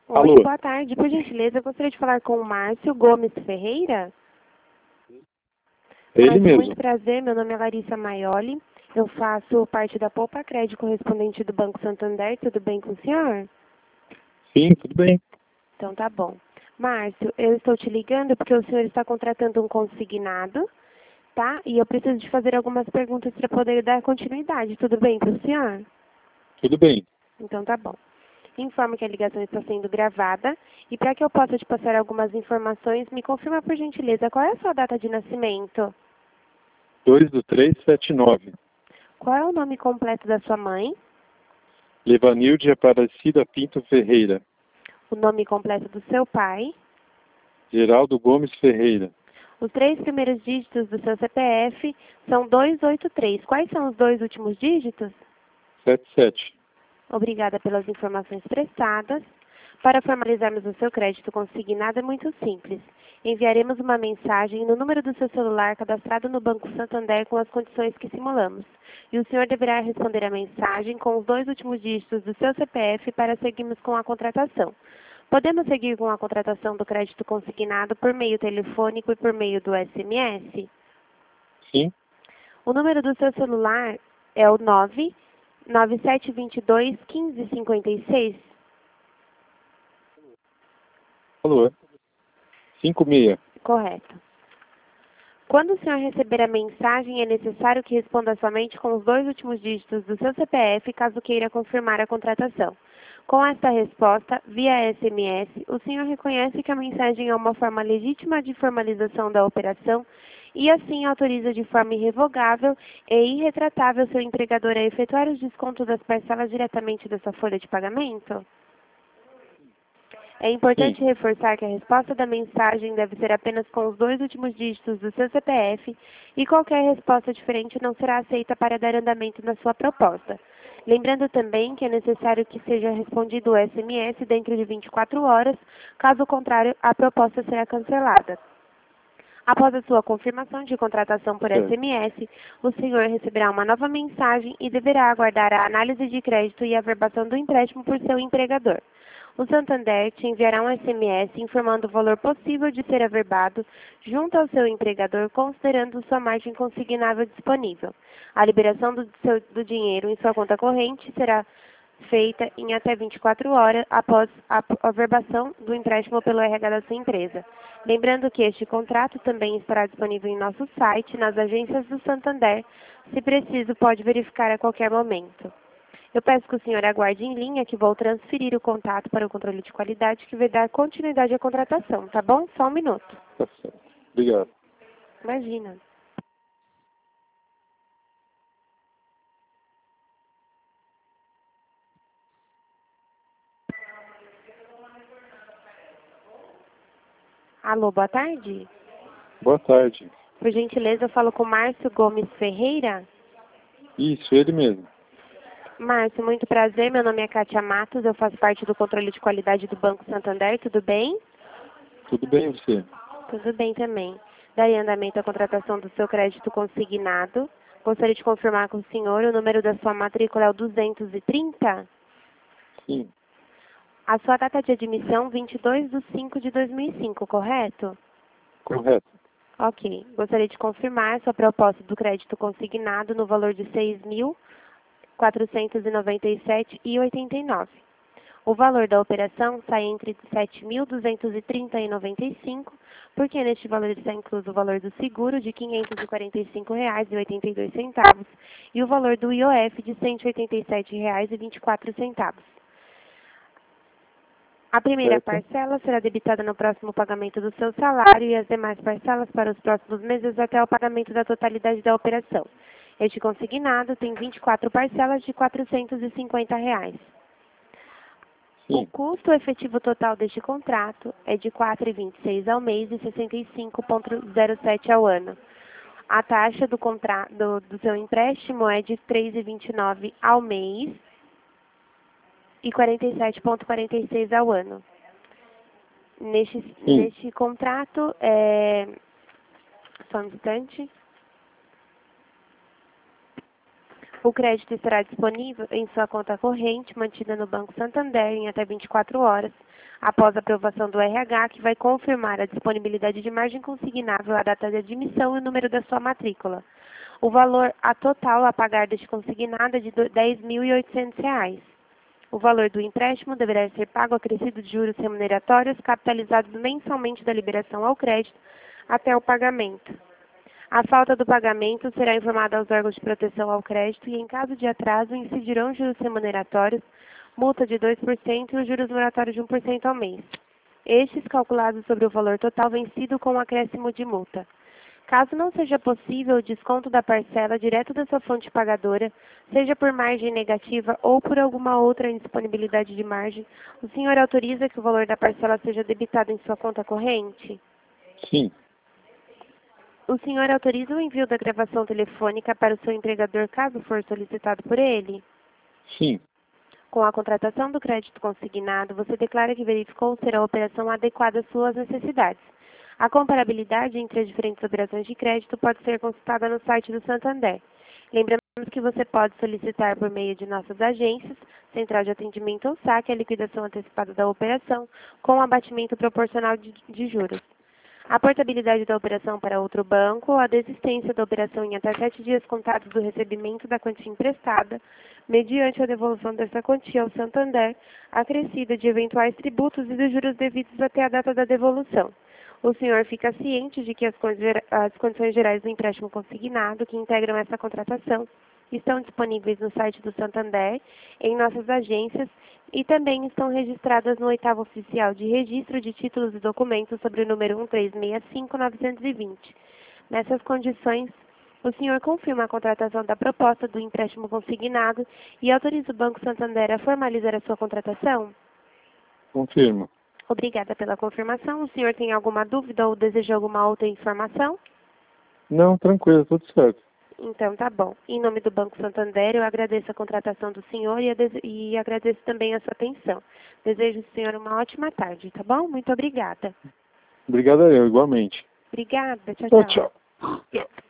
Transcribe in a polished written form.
Oi, Alô? boa tarde. Por gentileza, eu gostaria de falar com o Márcio Gomes Ferreira. É ele Márcio, mesmo. muito prazer. Meu nome é Larissa Maioli. Eu faço parte da Poupa Crédito correspondente do Banco Santander. Tudo bem com o senhor? Sim, tudo bem. Então tá bom. Márcio, eu estou te ligando porque o senhor está contratando um consignado, tá? E eu preciso de fazer algumas perguntas para poder dar continuidade. Tudo bem para o senhor? Tudo bem. Então tá bom. Informo que a ligação está sendo gravada e para que eu possa te passar algumas informações, me confirma por gentileza qual é a sua data de nascimento? 2/3/79. Qual é o nome completo da sua mãe? Levanilde Aparecida Pinto Ferreira. O nome completo do seu pai? Geraldo Gomes Ferreira. Os 3 primeiros dígitos do seu CPF são 283. Quais são os 2 últimos dígitos? 77. Obrigada pelas informações prestadas. Para formalizarmos o seu crédito consignado é muito simples. Enviaremos uma mensagem no número do seu celular cadastrado no Banco Santander com as condições que simulamos. E o senhor deverá responder a mensagem com os 2 últimos dígitos do seu CPF para seguirmos com a contratação. Podemos seguir com a contratação do crédito consignado por meio telefônico e por meio do SMS? Sim. O número do seu celular é o 99722 1556. Alô? 56. Correto. Quando o senhor receber a mensagem, é necessário que responda somente com os 2 últimos dígitos do seu CPF, caso queira confirmar a contratação. Com esta resposta, via SMS, o senhor reconhece que a mensagem é uma forma legítima de formalização da operação e assim autoriza de forma irrevogável e irretratável seu empregador a efetuar os descontos das parcelas diretamente da sua folha de pagamento? É importante reforçar que a resposta da mensagem deve ser apenas com os 2 últimos dígitos do seu CPF e qualquer resposta diferente não será aceita para dar andamento na sua proposta. Lembrando também que é necessário que seja respondido o SMS dentro de 24 horas, caso contrário, a proposta será cancelada. Após a sua confirmação de contratação por SMS, o senhor receberá uma nova mensagem e deverá aguardar a análise de crédito e a averbação do empréstimo por seu empregador. O Santander te enviará um SMS informando o valor possível de ser averbado junto ao seu empregador, considerando sua margem consignável disponível. A liberação do dinheiro em sua conta corrente será feita em até 24 horas após a averbação do empréstimo pelo RH da sua empresa. Lembrando que este contrato também estará disponível em nosso site, nas agências do Santander. Se preciso, pode verificar a qualquer momento. Eu peço que o senhor aguarde em linha que vou transferir o contato para o controle de qualidade que vai dar continuidade à contratação, tá bom? Só um minuto. Tá certo. Obrigado. Imagina. Alô, boa tarde. Boa tarde. Por gentileza, eu falo com Márcio Gomes Ferreira. Isso, ele mesmo. Márcio, muito prazer. Meu nome é Kátia Matos, eu faço parte do controle de qualidade do Banco Santander. Tudo bem? Tudo bem, você? Tudo bem também. Darei andamento à contratação do seu crédito consignado. Gostaria de confirmar com o senhor o número da sua matrícula é o 230? Sim. A sua data de admissão, 22/5/2005, correto? Correto. Ok. Gostaria de confirmar sua proposta do crédito consignado no valor de R$ 6.497,89. O valor da operação sai entre R$ 7.230,95, porque neste valor está incluso o valor do seguro de R$ 545,82 e o valor do IOF de R$ 187,24. A primeira parcela será debitada no próximo pagamento do seu salário e as demais parcelas para os próximos meses até o pagamento da totalidade da operação. Este consignado tem 24 parcelas de R$ 450. O custo efetivo total deste contrato é de R$ 4,26 ao mês e 65,07 ao ano. A taxa do seu empréstimo é de R$ 3,29 ao mês e 47,46 ao ano. Neste contrato, só um instante. O crédito estará disponível em sua conta corrente, mantida no Banco Santander em até 24 horas, após a aprovação do RH, que vai confirmar a disponibilidade de margem consignável, a data de admissão e o número da sua matrícula. O valor total a pagar deste consignado é de R$ 10.800. O valor do empréstimo deverá ser pago acrescido de juros remuneratórios, capitalizados mensalmente da liberação ao crédito até o pagamento. A falta do pagamento será informada aos órgãos de proteção ao crédito e, em caso de atraso, incidirão juros remuneratórios, multa de 2% e os juros moratórios de 1% ao mês. Estes calculados sobre o valor total vencido com um acréscimo de multa. Caso não seja possível o desconto da parcela direto da sua fonte pagadora, seja por margem negativa ou por alguma outra indisponibilidade de margem, o senhor autoriza que o valor da parcela seja debitado em sua conta corrente? Sim. O senhor autoriza o envio da gravação telefônica para o seu empregador caso for solicitado por ele? Sim. Com a contratação do crédito consignado, você declara que verificou ser a operação adequada às suas necessidades. A comparabilidade entre as diferentes operações de crédito pode ser consultada no site do Santander. Lembramos que você pode solicitar por meio de nossas agências, Central de Atendimento ou SAC, a liquidação antecipada da operação com abatimento proporcional de juros. A portabilidade da operação para outro banco ou a desistência da operação em até 7 dias contados do recebimento da quantia emprestada, mediante a devolução dessa quantia ao Santander, acrescida de eventuais tributos e dos juros devidos até a data da devolução. O senhor fica ciente de que as condições gerais do empréstimo consignado, que integram essa contratação, estão disponíveis no site do Santander, em nossas agências, e também estão registradas no 8º Oficial de Registro de Títulos e Documentos sobre o número 1365920. Nessas condições, o senhor confirma a contratação da proposta do empréstimo consignado e autoriza o Banco Santander a formalizar a sua contratação? Confirmo. Obrigada pela confirmação. O senhor tem alguma dúvida ou deseja alguma outra informação? Não, tranquilo, tudo certo. Então, tá bom. Em nome do Banco Santander, eu agradeço a contratação do senhor e agradeço também a sua atenção. Desejo ao senhor uma ótima tarde, tá bom? Muito obrigada. Obrigado a eu, igualmente. Obrigada. Tchau, Tchau, tchau. tchau.